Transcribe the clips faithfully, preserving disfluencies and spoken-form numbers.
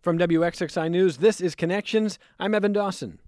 From W X X I News, this is Connections. I'm Evan Dawson.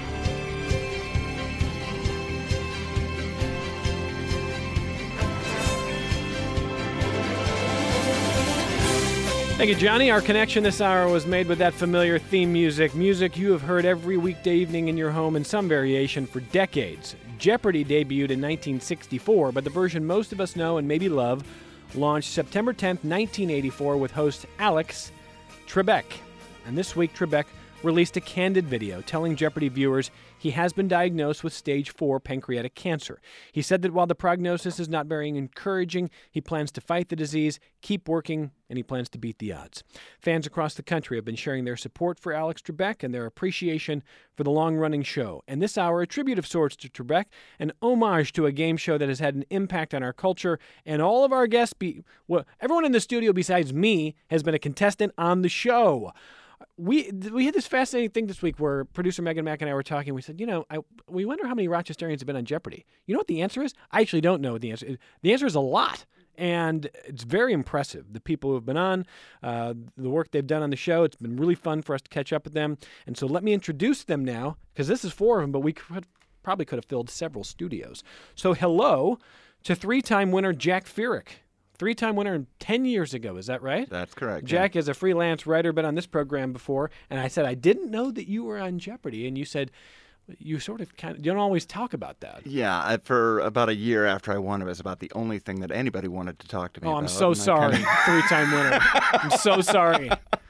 Thank you, Johnny. Our connection this hour was made with that familiar theme music, music you have heard every weekday evening in your home in some variation for decades. Jeopardy debuted in nineteen sixty-four, but the version most of us know and maybe love launched September tenth, nineteen eighty-four with host Alex Trebek. And this week, Trebek released a candid video telling Jeopardy viewers he has been diagnosed with stage four pancreatic cancer. He said that while the prognosis is not very encouraging, he plans to fight the disease, keep working, and he plans to beat the odds. Fans across the country have been sharing their support for Alex Trebek and their appreciation for the long-running show. And this hour, a tribute of sorts to Trebek, an homage to a game show that has had an impact on our culture, and all of our guests, be, well, everyone in the studio besides me has been a contestant on the show. We we had this fascinating thing this week where producer Megan Mack and I were talking. We said, you know, I, we wonder how many Rochesterians have been on Jeopardy. You know what the answer is? I actually don't know what the answer is. The answer is a lot, and it's very impressive. The people who have been on, uh, the work they've done on the show, it's been really fun for us to catch up with them. And so let me introduce them now, because this is four of them, but we could, probably could have filled several studios. So hello to three-time winner Jack Fierick. Three-time winner ten years ago, is that right? That's correct. Jack yeah. is a freelance writer, been on this program before, and I said, I didn't know that you were on Jeopardy, and you said, you sort of kind of, you don't always talk about that. Yeah, I, for about a year after I won, it was about the only thing that anybody wanted to talk to me oh, about. I'm so and sorry, kinda... three-time winner. I'm so sorry.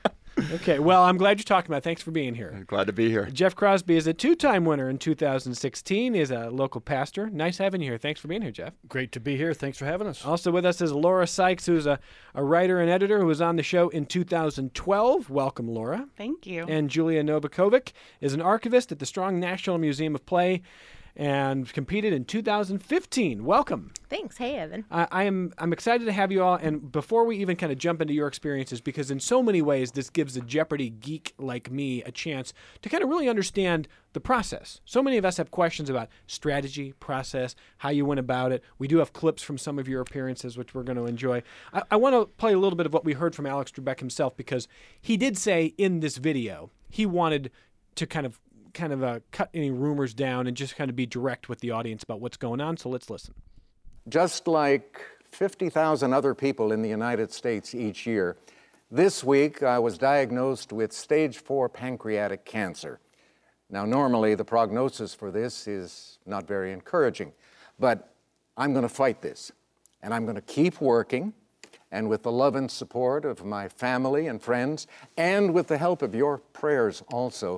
Okay, well, I'm glad you're talking about it. Thanks for being here. I'm glad to be here. Jeff Crosby is a two-time winner in two thousand sixteen. He's a local pastor. Nice having you here. Thanks for being here, Jeff. Great to be here. Thanks for having us. Also with us is Laura Sykes, who's a, a writer and editor who was on the show in two thousand twelve. Welcome, Laura. Thank you. And Julia Novakovic is an archivist at the Strong National Museum of Play and competed in two thousand fifteen. Welcome. Thanks. Hey, Evan. I, I am I'm excited to have you all. And before we even kind of jump into your experiences, because in so many ways this gives a Jeopardy geek like me a chance to kind of really understand the process. So many of us have questions about strategy, process, how you went about it. We do have clips from some of your appearances, which we're going to enjoy. I, I want to play a little bit of what we heard from Alex Trebek himself, because he did say in this video he wanted to kind of kind of uh, cut any rumors down and just kind of be direct with the audience about what's going on. So let's listen. Just like fifty thousand other people in the United States each year, this week I was diagnosed with stage four pancreatic cancer. Now, normally the prognosis for this is not very encouraging, but I'm going to fight this, and I'm going to keep working, and with the love and support of my family and friends, and with the help of your prayers also,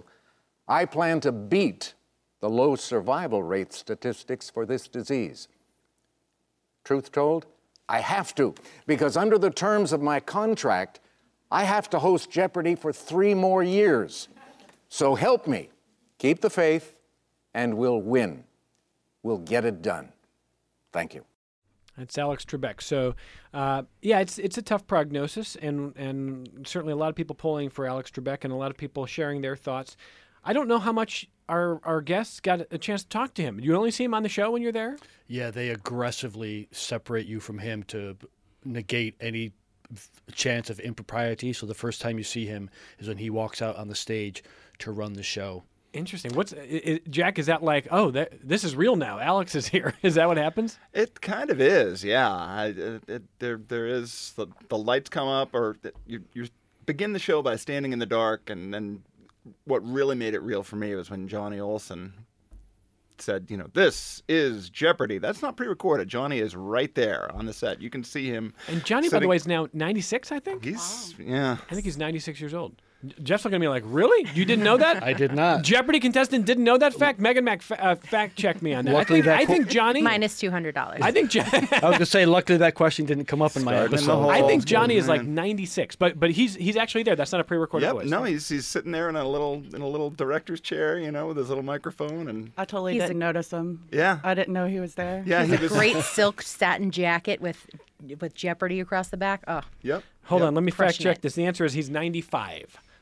I plan to beat the low survival rate statistics for this disease. Truth told, I have to, because under the terms of my contract, I have to host Jeopardy for three more years. So help me, keep the faith, and we'll win. We'll get it done. Thank you. That's Alex Trebek. So, uh, yeah, it's it's a tough prognosis, and, and certainly a lot of people polling for Alex Trebek and a lot of people sharing their thoughts. I don't know how much our our guests got a chance to talk to him. You only see him on the show when you're there? Yeah, they aggressively separate you from him to negate any chance of impropriety. So the first time you see him is when he walks out on the stage to run the show. Interesting. What's it, Jack? Is that like, oh, that, this is real now? Alex is here. Is that what happens? It kind of is, yeah. I, it, it, there, there is the, the lights come up, or you you begin the show by standing in the dark, and then what really made it real for me was when Johnny Olson said, you know, this is Jeopardy. That's not pre-recorded. Johnny is right there on the set. You can see him. And Johnny, sitting... by the way, is now ninety-six, I think? He's, wow. yeah. I think he's ninety-six years old. Jeff's looking at me like, really? You didn't know that? I did not. Jeopardy contestant didn't know that fact? Megan Mac fa- uh, fact checked me on that. Luckily I think, that I think Johnny... Minus two hundred dollars. I think... Jo- I was going to say, luckily that question didn't come up in my Starting in the episode. hole. I think Oh, Johnny is man. like ninety-six, but but he's he's actually there. That's not a pre-recorded Yep. voice. No, he's he's sitting there in a little in a little director's chair, you know, with his little microphone, and I totally He's didn't a- notice him. yeah, I didn't know he was there. yeah, he was. Great silk satin jacket with with Jeopardy across the back. Oh, Yep. Hold yep. on, let me fact Crushing check it. this. The answer is he's ninety-five.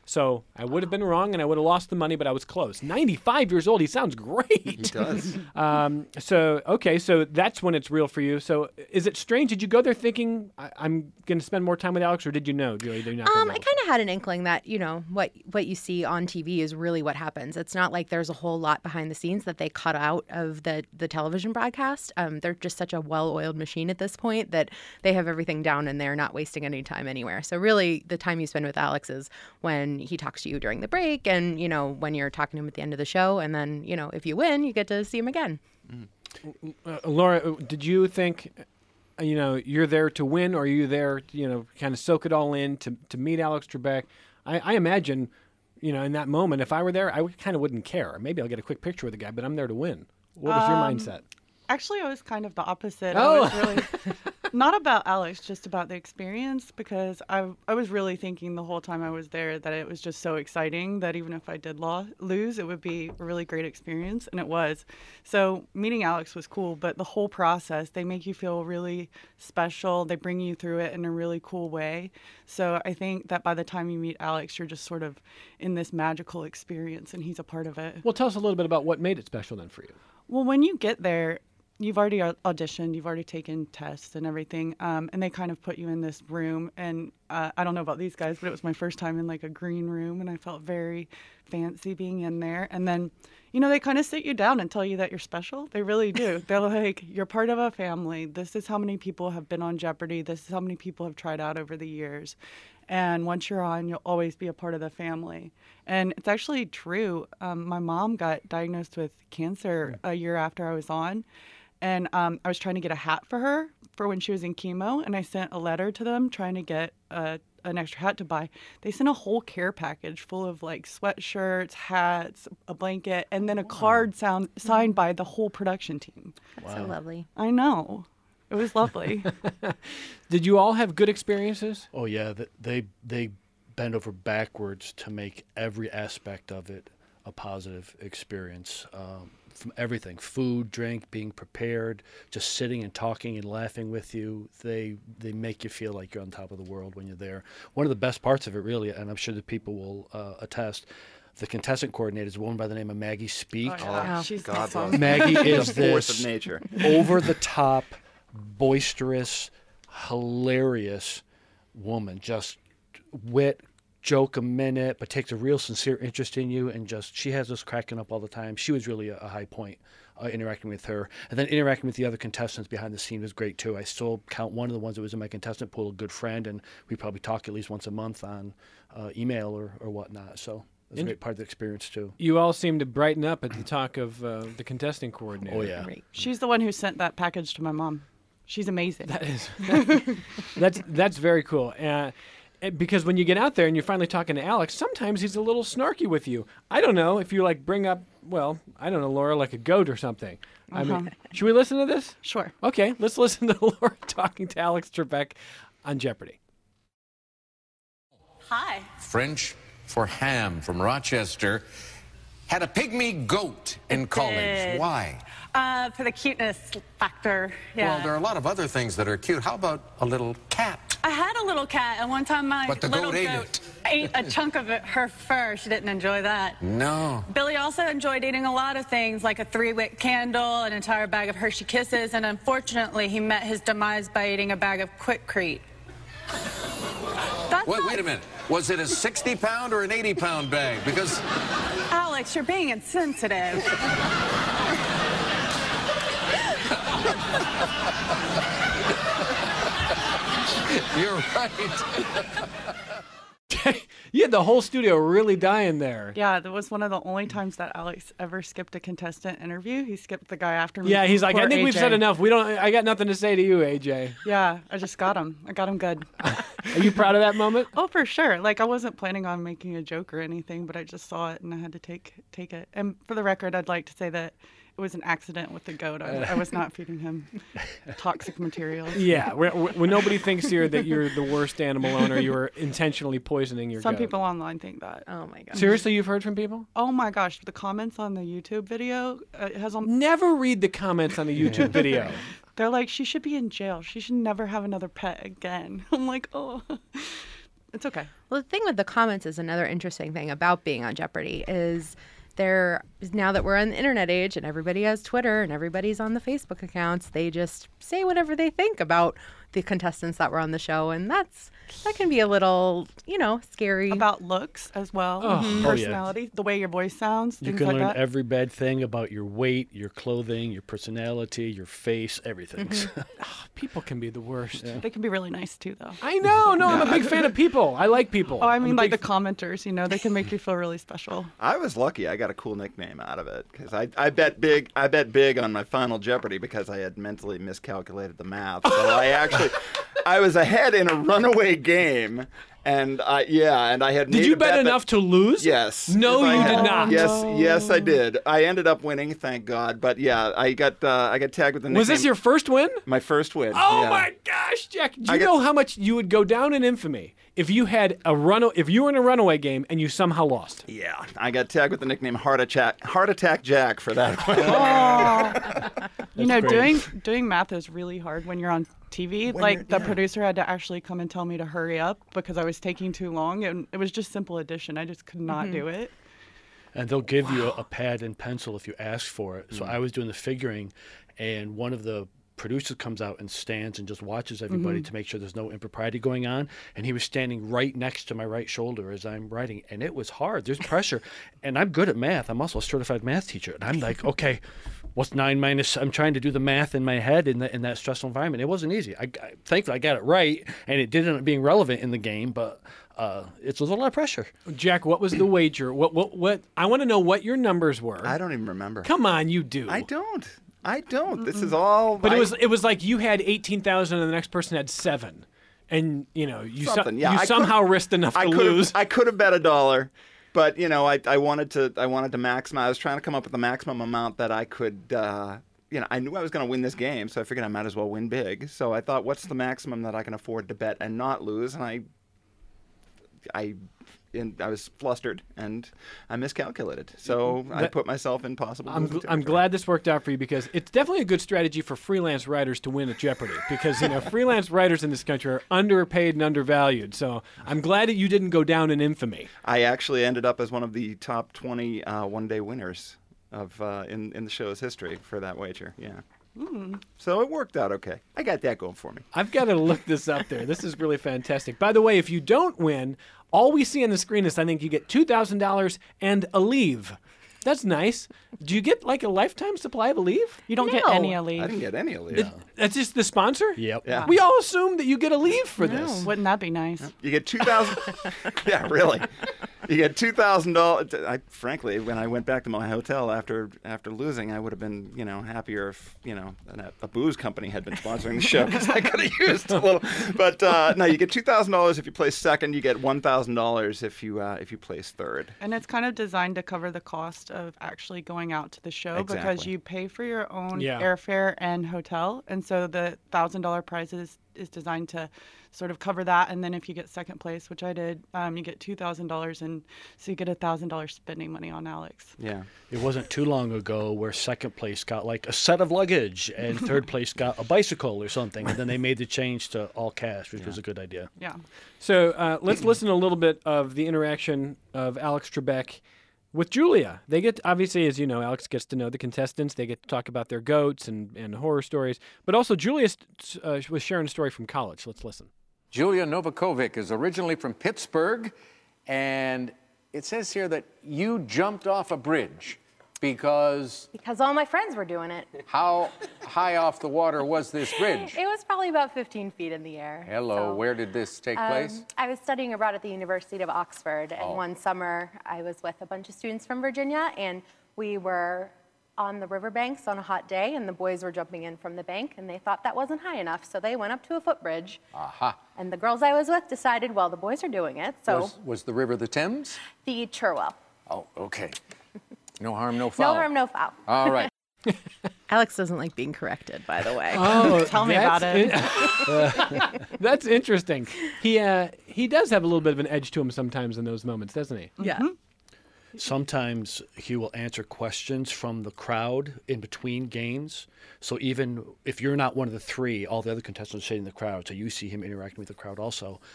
So I would have been wrong, and I would have lost the money, but I was close. ninety-five years old. He sounds great. He does. Um, so, okay, so that's when it's real for you. So is it strange? Did you go there thinking, I- I'm going to spend more time with Alex, or did you know, Julie? Did you not Um, know? I kind of had an inkling that, you know, what what you see on T V is really what happens. It's not like there's a whole lot behind the scenes that they cut out of the, the television broadcast. Um, they're just such a well-oiled machine at this point that they have everything down and they're not wasting any time anywhere. So really, the time you spend with Alex is when he talks to you during the break and, you know, when you're talking to him at the end of the show. And then, you know, if you win, you get to see him again. Uh, Laura, did you think, uh, you know, you're there to win, or are you there, to, you know, kind of soak it all in to, to meet Alex Trebek? I, I imagine, you know, in that moment, if I were there, I would, kind of wouldn't care. Maybe I'll get a quick picture with the guy, but I'm there to win. What was your Um, mindset? Actually, I was kind of the opposite. Oh. I was really not about Alex, just about the experience, because I I was really thinking the whole time I was there that it was just so exciting that even if I did lo- lose, it would be a really great experience, and it was. So meeting Alex was cool, but the whole process, they make you feel really special. They bring you through it in a really cool way. So I think that by the time you meet Alex, you're just sort of in this magical experience, and he's a part of it. Well, tell us a little bit about what made it special then for you. Well, when you get there, you've already au- auditioned, you've already taken tests and everything, um, and they kind of put you in this room. And uh, I don't know about these guys, but it was my first time in like a green room, and I felt very fancy being in there. And then, you know, they kind of sit you down and tell you that you're special. They really do. They're like, you're part of a family. This is how many people have been on Jeopardy. This is how many people have tried out over the years. And once you're on, you'll always be a part of the family. And it's actually true. Um, my mom got diagnosed with cancer a year after I was on. And um, I was trying to get a hat for her for when she was in chemo. And I sent a letter to them trying to get a, an extra hat to buy. They sent a whole care package full of like sweatshirts, hats, a blanket, and then a card sound, signed by the whole production team. That's so lovely. I know. It was lovely. Did you all have good experiences? Oh yeah, th- they they bend over backwards to make every aspect of it a positive experience. Um, from everything, food, drink, being prepared, just sitting and talking and laughing with you. They they make you feel like you're on top of the world when you're there. One of the best parts of it, really, and I'm sure that people will uh, attest, the contestant coordinator is a woman by the name of Maggie Speak. Oh, yeah. Oh, She's God awesome. bless. Maggie is The force this of nature. over-the-top, boisterous, hilarious woman. Just wit, joke a minute, but takes a real sincere interest in you, and just she has us cracking up all the time. She was really a, a high point uh, interacting with her, and then interacting with the other contestants behind the scene was great too. I still count one of the ones that was in my contestant pool a good friend, and we probably talk at least once a month on uh, email or, or whatnot. So it was a great part of the experience too. You all seemed to brighten up at the talk of uh, the contesting coordinator. Oh yeah. Right. She's the one who sent that package to my mom. She's amazing. That is, that's that's very cool. Uh, it- because when you get out there and you're finally talking to Alex, sometimes he's a little snarky with you. I don't know if you like bring up, well, I don't know, Laura, like a goat or something. I mean, should we listen to this? Sure. Okay, let's listen to Laura talking to Alex Trebek on Jeopardy. Hi. French for ham from Rochester. Had a pygmy goat in college. did. Why? Uh, for the cuteness factor. Yeah. Well, there are a lot of other things that are cute. How about a little cat? I had a little cat, and one time my But the little goat ate goat it. ate a chunk of it, her fur. She didn't enjoy that. No. Billy also enjoyed eating a lot of things, like a three-wick candle, an entire bag of Hershey Kisses, and unfortunately, he met his demise by eating a bag of Quick-Crete. That's Wait, not- wait a minute. Was it a sixty pound or an eighty pound bag? Because Alex, you're being insensitive. you're right. You had the whole studio really dying there. Yeah, that was one of the only times that Alex ever skipped a contestant interview. He skipped the guy after me. Yeah, he's like, I Poor think we've A J. said enough. We don't. I got nothing to say to you, A J. Yeah, I just got him. I got him good. Are you proud of that moment? Oh, for sure. Like I wasn't planning on making a joke or anything, but I just saw it and I had to take take it. And for the record, I'd like to say that it was an accident with the goat. I, I was not feeding him toxic materials. Yeah, when, when nobody thinks here that you're the worst animal owner, you were intentionally poisoning your Some goat. people online think that. Oh my god. Seriously, you've heard from people? Oh my gosh, the comments on the YouTube video uh, it has on. Never read the comments on the YouTube video. They're like, she should be in jail. She should never have another pet again. I'm like, oh. It's okay. Well, the thing with the comments is another interesting thing about being on Jeopardy is there, now that we're on the internet age and everybody has Twitter and everybody's on the Facebook accounts, they just say whatever they think about the contestants that were on the show. And that's, that can be a little, you know, scary. About looks as well, Oh, mhm. oh, yeah. personality, the way your voice sounds, You things can like learn that. every bad thing about your weight, your clothing, your personality, your face, everything. People can be the worst. They can be really nice too, though. I know. No, I'm a big fan of people. I like people. Oh, I I'm mean, a like the big- commenters, you know, they can make you feel really special. I was lucky. I got a cool nickname out of it because I, I bet big. I bet big on my final Jeopardy because I had mentally miscalculated the math. So I actually, I was ahead in a runaway game, and I yeah, and I had. Did made you a bet that- enough to lose? Yes. No, If I you had- did not. Yes, no. yes, I did. I ended up winning, thank God. But yeah, I got uh, I got tagged with the nickname. Was this your first win? my first win? Oh yeah. my gosh, Jack! Do I you get- know how much you would go down in infamy if you had a run? If you were in a runaway game and you somehow lost? Yeah, I got tagged with the nickname Heart Attack Heart Attack Jack for that one. You know, great. doing doing math is really hard when you're on T V. When like you're- the yeah. producer had to actually come and tell me to hurry up because I was taking too long, and it was just simple addition. I just could not do it. And they'll give you a, a pad and pencil if you ask for it. Mm. So I was doing the figuring, and one of the producers comes out and stands and just watches everybody Mm-hmm. to make sure there's no impropriety going on. And he was standing right next to my right shoulder as I'm writing. And it was hard. There's pressure. And I'm good at math. I'm also a certified math teacher. And I'm like, okay, what's nine minus? I'm trying to do the math in my head in, the, in that stressful environment. It wasn't easy. I, I thankfully I got it right, and it did end up being relevant in the game, but uh, it was a lot of pressure. Jack, what was the wager? What? What? What? I want to know what your numbers were. I don't even remember. Come on, you do. I don't. I don't. This is all. But I- it was it was like you had eighteen thousand and the next person had seven, and you know you so- Something, yeah, you I somehow could- risked enough to I could lose. have. I could have bet a dollar, but you know, I, I wanted to. I wanted to maximize. I was trying to come up with the maximum amount that I could. Uh, you know, I knew I was going to win this game, so I figured I might as well win big. So I thought, what's the maximum that I can afford to bet and not lose? And I, I, and I was flustered and I miscalculated. So I That- put myself in possible. I'm, losing gl- I'm territory. glad this worked out for you because it's definitely a good strategy for freelance writers to win at Jeopardy because you know freelance writers in this country are underpaid and undervalued. So I'm glad that you didn't go down in infamy. I actually ended up as one of the top twenty uh, one-day winners of uh, in in the show's history for that wager. Yeah. So it worked out okay. I got that going for me. I've got to look this up there. This is really fantastic. By the way, if you don't win, all we see on the screen is I think you get two thousand dollars and a leave. That's nice. Do you get like a lifetime supply of Aleve? You don't get No. any I leave. didn't get any of It- it. That's just the sponsor? Yep. Yeah. We all assume that you get a leave for this. Wouldn't that be nice? You get two thousand. Yeah, really. You get two thousand dollars. I frankly, when I went back to my hotel after after losing, I would have been you know happier if you know a, a booze company had been sponsoring the show because I could have used a little. But uh, no, you get two thousand dollars if you place second. You get one thousand dollars if you uh, if you place third. And it's kind of designed to cover the cost of actually going out to the show because Exactly. you pay for your own Yeah. airfare and hotel. And so the thousand dollar prize is, is designed to sort of cover that. And then if you get second place, which I did, um, you get two thousand dollars. And so you get a thousand dollars spending money on Alex. Yeah. It wasn't too long ago where second place got like a set of luggage and third place got a bicycle or something. And then they made the change to all cash, which was a good idea. Yeah. So uh, let's listen a little bit of the interaction of Alex Trebek with Julia. They get, obviously, as you know, Alex gets to know the contestants. They get to talk about their goats and, and horror stories. But also, Julia uh, was sharing a story from college. Let's listen. Julia Novakovic is originally from Pittsburgh, and it says here that you jumped off a bridge because Because all my friends were doing it. how high off the water was this bridge? It was probably about fifteen feet in the air. Hello, So, where did this take um, place? I was studying abroad at the University of Oxford, and Oh. one summer I was with a bunch of students from Virginia, and we were on the riverbanks on a hot day, and the boys were jumping in from the bank, and they thought that wasn't high enough, so they went up to a footbridge. Aha. And the girls I was with decided, well, the boys are doing it, so Was, was the river the Thames? the Cherwell. Oh, okay. No harm, no foul. No harm, no foul. All right. Alex doesn't like being corrected, by the way. Oh, Tell me about it. That's interesting. He uh, he does have a little bit of an edge to him sometimes in those moments, doesn't he? Yeah. Sometimes he will answer questions from the crowd in between games. So even if you're not one of the three, all the other contestants are sitting in the crowd, so you see him interacting with the crowd also.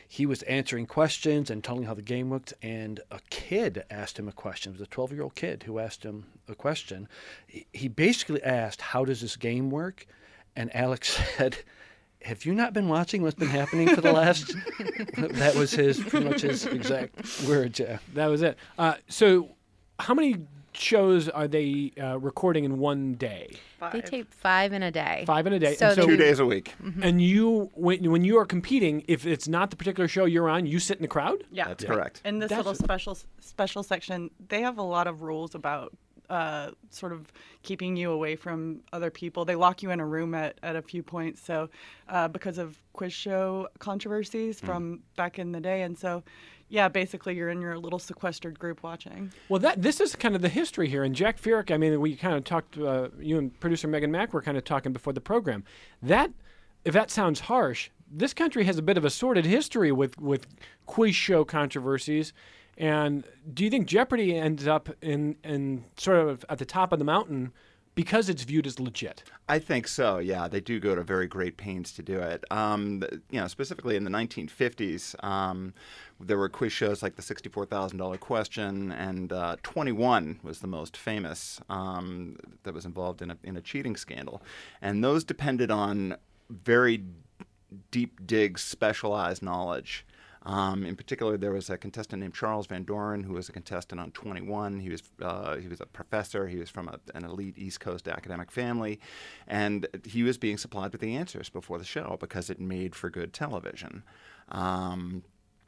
he was answering questions and telling how the game worked, and a kid asked him a question. It was a twelve-year-old kid who asked him a question. He- He basically asked, how does this game work? And Alex said, have you not been watching what's been happening for the last... That was his, pretty much his exact words, yeah. That was it. Uh, so how many shows are they uh, recording in one day? They tape five in a day. Five in a day. So And they so- Two do- days a week. And you, when, when you are competing, if it's not the particular show you're on, you sit in the crowd? Yeah, That's correct. In this That's- little special special section, they have a lot of rules about uh, sort of keeping you away from other people. They lock you in a room at, at a few points, so uh, because of quiz show controversies from back in the day, and so yeah, basically you're in your little sequestered group watching. Well, that this is kind of the history here. And Jack Fierick, I mean, we kind of talked, uh, you and producer Megan Mack were kind of talking before the program. That, if that sounds harsh, this country has a bit of a sordid history with, with quiz show controversies. And do you think Jeopardy ends up in, in sort of at the top of the mountain because it's viewed as legit? I think so. Yeah, they do go to very great pains to do it. Um, th- you know, specifically in the nineteen fifties, um, there were quiz shows like the sixty-four thousand dollars Question, and uh, twenty-one was the most famous um, that was involved in a, in a cheating scandal, and those depended on very deep dig, specialized knowledge. Um, in particular, there was a contestant named Charles Van Doren who was a contestant on twenty-one. He was uh, he was a professor. He was from a, an elite East Coast academic family, and he was being supplied with the answers before the show because it made for good television. Um,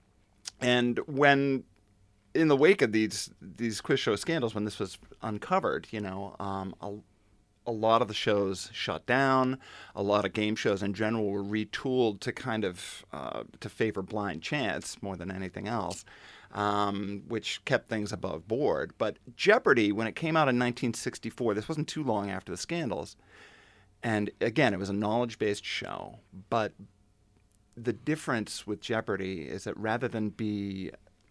and when in the wake of these these quiz show scandals, when this was uncovered, you know, um, a, a lot of the shows shut down. A lot of game shows in general were retooled to kind of uh, to favor blind chance more than anything else, um, which kept things above board. But Jeopardy, when it came out in nineteen sixty-four, this wasn't too long after the scandals, and again, it was a knowledge-based show. But the difference with Jeopardy is that rather than be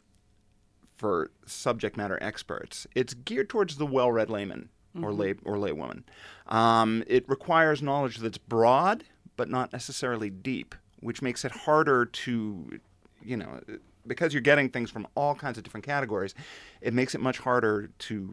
for subject matter experts, it's geared towards the well-read layman. Or lay or laywoman. Um, it requires knowledge that's broad but not necessarily deep, which makes it harder to, you know, because you're getting things from all kinds of different categories. It makes it much harder to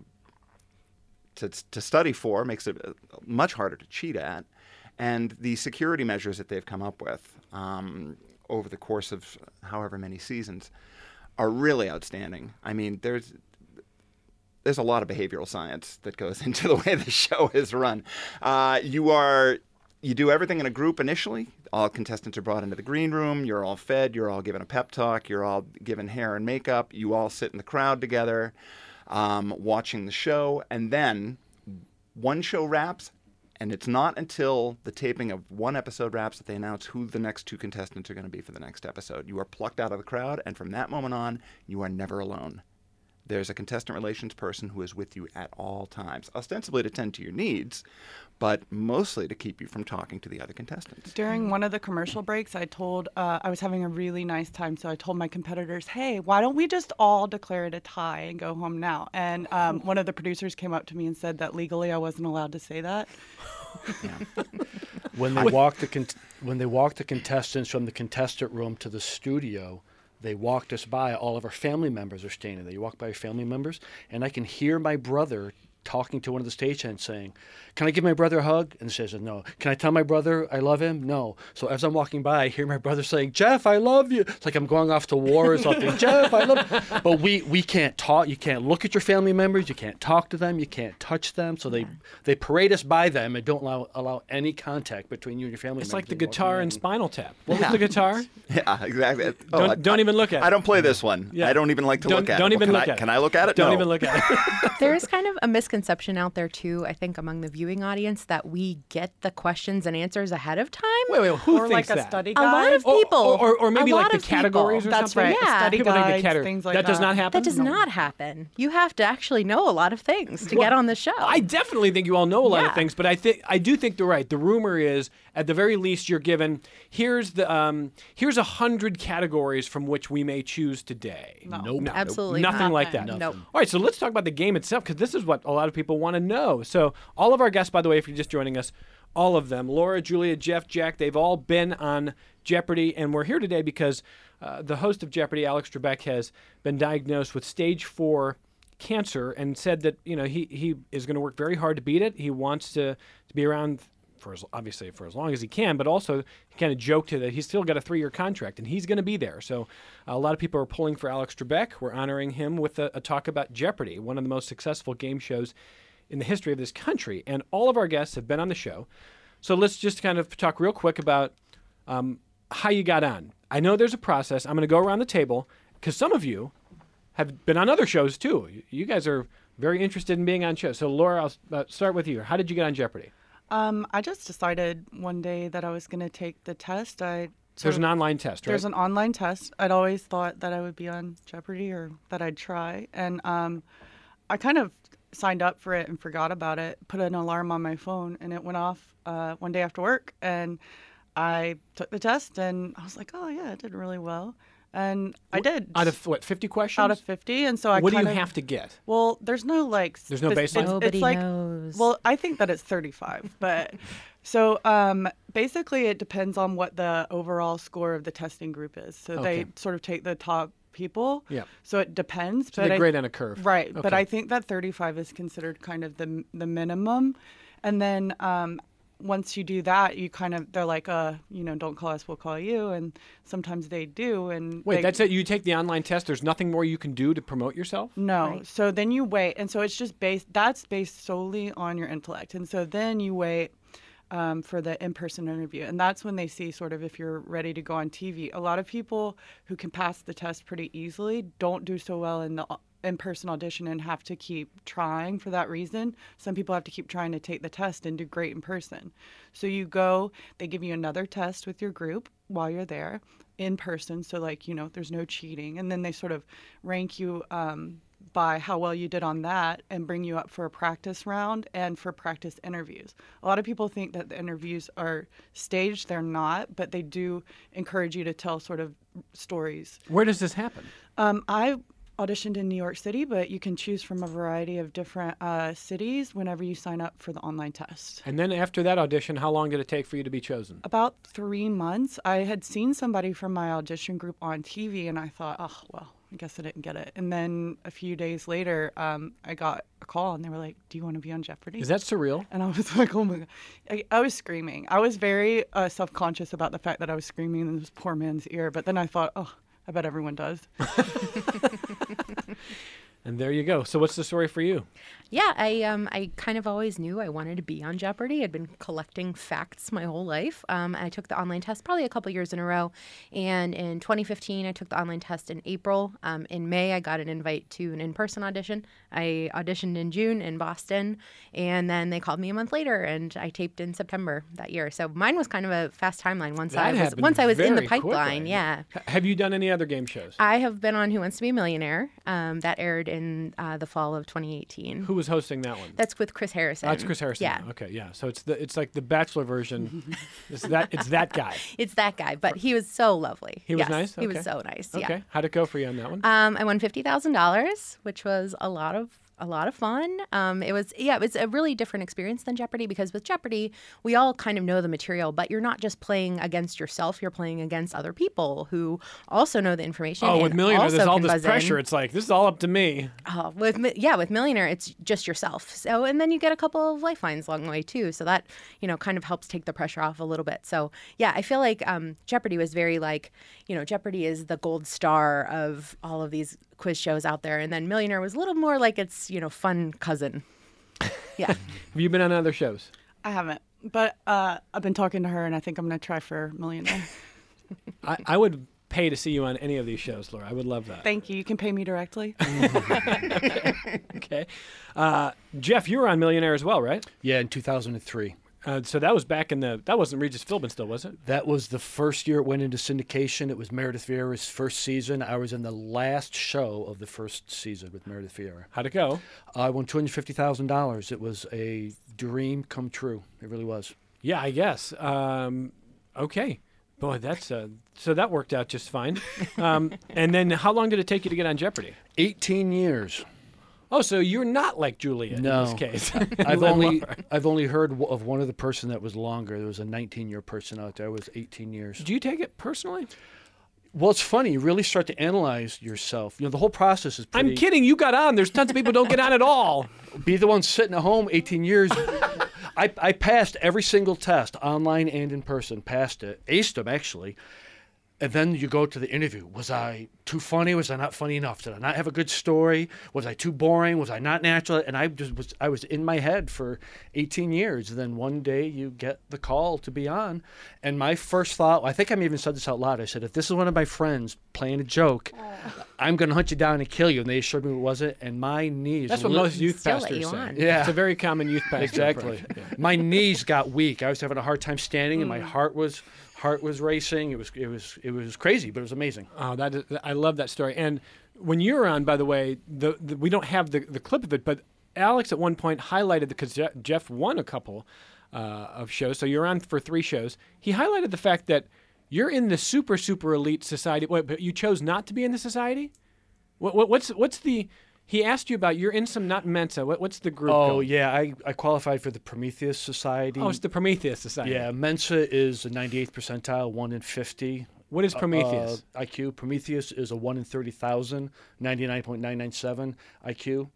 to to study for. Makes it much harder to cheat at, and the security measures that they've come up with um, over the course of however many seasons are really outstanding. I mean, there's. There's a lot of behavioral science that goes into the way the show is run. Uh, you are, you do everything in a group initially. All contestants are brought into the green room. You're all fed. You're all given a pep talk. You're all given hair and makeup. You all sit in the crowd together, um, watching the show. And then one show wraps, and it's not until the taping of one episode wraps that they announce who the next two contestants are going to be for the next episode. You are plucked out of the crowd, and from that moment on, you are never alone. There's a contestant relations person who is with you at all times, ostensibly to tend to your needs, but mostly to keep you from talking to the other contestants. During one of the commercial breaks, I told, uh, I was having a really nice time, so I told my competitors, hey, why don't we just all declare it a tie and go home now? And um, one of the producers came up to me and said that legally I wasn't allowed to say that. When they walked the con- when they walked the contestants from the contestant room to the studio, they walked us by. All of our family members are standing there. You walk by your family members, and I can hear my brother talking to one of the stagehands saying, can I give my brother a hug? And she says, no. Can I tell my brother I love him? No. So as I'm walking by, I hear my brother saying, Jeff, I love you. It's like I'm going off to war or something. Jeff, I love you. But we, we can't talk. You can't look at your family members. You can't talk to them. You can't touch them. So they, they parade us by them and don't allow, allow any contact between you and your family It's members. like the as you walk guitar around. in Spinal Tap. What was the guitar? Yeah, exactly. Oh, Don't- I- don't even look at I it. don't play this one. Yeah. I don't even like to Don't- look at don't it. even Well, look can I, at it. Can I look at it? Don't No. even look at it. There is kind of a misconception out there too, I think, among the viewing audience that we get the questions and answers ahead of time. Wait, wait, who or thinks like a that? study A guide. lot of Or- people. Or, or, or maybe A like lot the of people. categories or That's something? right. Yeah. Study People think the guides, category- things like that that. does not happen? That does No. not happen. You have to actually know a lot of things to Well, get on the show. I definitely think you all know a lot of Yeah. things, but I think I do think they're right. The rumor is, at the very least, you're given here's the um, here's a hundred categories from which we may choose today. No. Nope. No. Absolutely Nothing not. like that. Nothing. Nope. All right, so let's talk about the game itself, because this is what a lot of people want to know. So all of our guests, by the way, if you're just joining us, all of them. Laura, Julia, Jeff, Jack, they've all been on Jeopardy, and we're here today because uh, the host of Jeopardy, Alex Trebek, has been diagnosed with stage four cancer and said that, you know, he, he is going to work very hard to beat it. He wants to, to be around for as, obviously for as long as he can, but also he kind of joked that he's still got a three-year contract and he's going to be there. So uh, a lot of people are pulling for Alex Trebek. We're honoring him with a, a talk about Jeopardy, one of the most successful game shows in the history of this country. And all of our guests have been on the show. So let's just kind of talk real quick about um, how you got on. I know there's a process. I'm going to go around the table because some of you have been on other shows too. You guys are very interested in being on shows. So Laura, I'll uh, start with you. How did you get on Jeopardy? Um, I just decided one day that I was going to take the test. I There's of, an online test, right? There's an online test. I'd always thought that I would be on Jeopardy or that I'd try. And um, I kind of signed up for it and forgot about it, put an alarm on my phone, and it went off uh, one day after work. And I took the test, and I was like, oh, yeah, I did really well. And I did. Out of, what, fifty questions? Out of fifty. And so I What do you kind of, have to get? Well, there's no, like... There's no spec- baseline? It's, Nobody it's like, knows. Well, I think that it's thirty-five. But so um, basically it depends on what the overall score of the testing group is. So Okay. they sort of take the top people. Yeah. So it depends. So but they I- grade on a curve. Right. But Okay. I think that thirty-five is considered kind of the the minimum. And then um, once you do that, you kind of, they're like, uh, you know, don't call us, we'll call you. And sometimes they do. And Wait, they, that's it? You take the online test, there's nothing more you can do to promote yourself? No. Right. So then you wait. And so it's just based, that's based solely on your intellect. And so then you wait um, for the in-person interview. And that's when they see sort of if you're ready to go on T V. A lot of people who can pass the test pretty easily don't do so well in the in-person audition and have to keep trying for that reason. Some people have to keep trying to take the test and do great in person. So you go, they give you another test with your group while you're there in person. So like, you know, there's no cheating. And then they sort of rank you um, by how well you did on that and bring you up for a practice round and for practice interviews. A lot of people think that the interviews are staged. They're not, but they do encourage you to tell sort of stories. Where does this happen? Um, I auditioned in New York City, but you can choose from a variety of different uh, cities whenever you sign up for the online test. And then after that audition, how long did it take for you to be chosen? About three months. I had seen somebody from my audition group on T V, and I thought, oh, well, I guess I didn't get it. And then a few days later, um, I got a call, and they were like, do you want to be on Jeopardy? Is that surreal? And I was like, oh my God. I, I was screaming. I was very uh, self-conscious about the fact that I was screaming in this poor man's ear. But then I thought, oh, I bet everyone does. And there you go. So what's the story for you? Yeah, I um I kind of always knew I wanted to be on Jeopardy. I'd been collecting facts my whole life. Um, I took the online test probably a couple years in a row, and in twenty fifteen I took the online test in April. Um, in May I got an invite to an in-person audition. I auditioned in June in Boston, and then they called me a month later, and I taped in September that year. So mine was kind of a fast timeline. Once That I was happened once I was in the very pipeline, quickly. yeah. H- have you done any other game shows? I have been on Who Wants to Be a Millionaire. Um, that aired in uh, the fall of twenty eighteen. Who was hosting that one? That's with Chris Harrison. Oh, it's Chris Harrison. Yeah. now. Okay, yeah. So it's the it's like the Bachelor version. it's that it's that guy. It's that guy, but he was so lovely. He was Yes, nice? He was Okay. so nice. Okay. Yeah. How'd it go for you on that one? Um, I won fifty thousand dollars, which was a lot of a lot of fun. Um, it was yeah, it was a really different experience than Jeopardy because with Jeopardy, we all kind of know the material, but you're not just playing against yourself; you're playing against other people who also know the information. oh, and with Millionaire, also there's all can this buzz in. pressure. It's like this is all up to me. Oh, with Mi- yeah, with Millionaire, it's just yourself. So, and then you get a couple of lifelines along the way too. So that you know kind of helps take the pressure off a little bit. So yeah, I feel like um, Jeopardy was very like you know Jeopardy is the gold star of all of these quiz shows out there, and then Millionaire was a little more like its you know fun cousin. Yeah. Have you been on other shows? I haven't. But uh, I've been talking to her, and I think I'm going to try for Millionaire. I, I would pay to see you on any of these shows, Laura. I would love that. Thank you. You can pay me directly. Okay. Uh, Jeff, you were on Millionaire as well, right? Yeah, in two thousand three. Uh, so that was back in the, that wasn't Regis Philbin still, was it? That was the first year it went into syndication. It was Meredith Vieira's first season. I was in the last show of the first season with Meredith Vieira. How'd it go? I won two hundred fifty thousand dollars. It was a dream come true. It really was. Yeah, I guess. Um, okay. Boy, that's, uh, so that worked out just fine. Um, and then how long did it take you to get on Jeopardy? eighteen years. Oh, so you're not like Julia No. in this case. I've Lynn only Laura. I've only heard w- of one other person that was longer. There was a nineteen-year person out there. I was eighteen years. Do you take it personally? Well, it's funny. You really start to analyze yourself. You know, the whole process is pretty... I'm kidding. You got on. There's tons of people who don't get on at all. Be the one sitting at home eighteen years. I, I passed every single test, online and in person. Passed it. Aced them, actually. And then you go to the interview. Was I too funny? Was I not funny enough? Did I not have a good story? Was I too boring? Was I not natural? And I just was I was in my head for eighteen years. And then one day you get the call to be on. And my first thought, I think I even said this out loud. I said, if this is one of my friends playing a joke, I'm going to hunt you down and kill you. And they assured me it wasn't. And my knees... That's what lit- most youth Still let pastors you say. on. Yeah. It's a very common youth pastor Exactly. approach. Yeah. My knees got weak. I was having a hard time standing, and my heart was heart was racing. It was it was it was crazy, but it was amazing. Oh, that is, I love that story. And when you were on, by the way, the, the we don't have the, the clip of it, but Alex at one point highlighted, because Jeff won a couple uh, of shows, so you're on for three shows. He highlighted the fact that you're in the super, super elite society, wait, but you chose not to be in the society? What, what, what's what's the... He asked you about, you're in some, not Mensa, what, what's the group Oh called? yeah, I, I qualified for the Prometheus Society. Oh, it's the Prometheus Society. Yeah, Mensa is a ninety-eighth percentile, one in fifty. What is Prometheus? Uh, I Q. Prometheus is a one in thirty thousand, ninety-nine point nine nine seven I Q.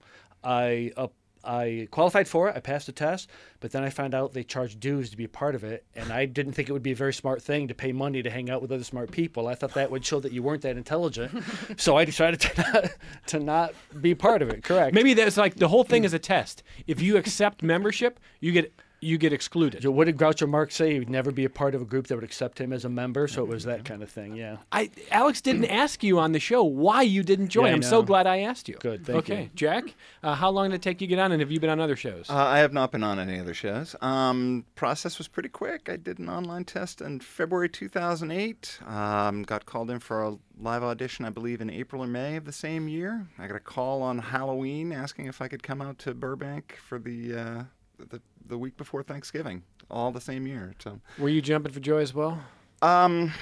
I uh, I qualified for it. I passed the test, but then I found out they charge dues to be a part of it, and I didn't think it would be a very smart thing to pay money to hang out with other smart people. I thought that would show that you weren't that intelligent, so I decided to not, to not be part of it. Correct. Maybe that's like the whole thing is a test. If you accept membership, you get you get excluded. So what did Groucho Marx say? He would never be a part of a group that would accept him as a member, so it was that kind of thing, yeah. I Alex didn't ask you on the show why you didn't join. Yeah, I I'm so know. glad I asked you. Good, thank okay, you. Jack, uh, how long did it take you to get on, and have you been on other shows? Uh, I have not been on any other shows. Um, process was pretty quick. I did an online test in February two thousand eight. Um, got called in for a live audition, I believe, in April or May of the same year. I got a call on Halloween asking if I could come out to Burbank for the uh, the, the week before Thanksgiving, all the same year. So, Were you jumping for joy as well? um,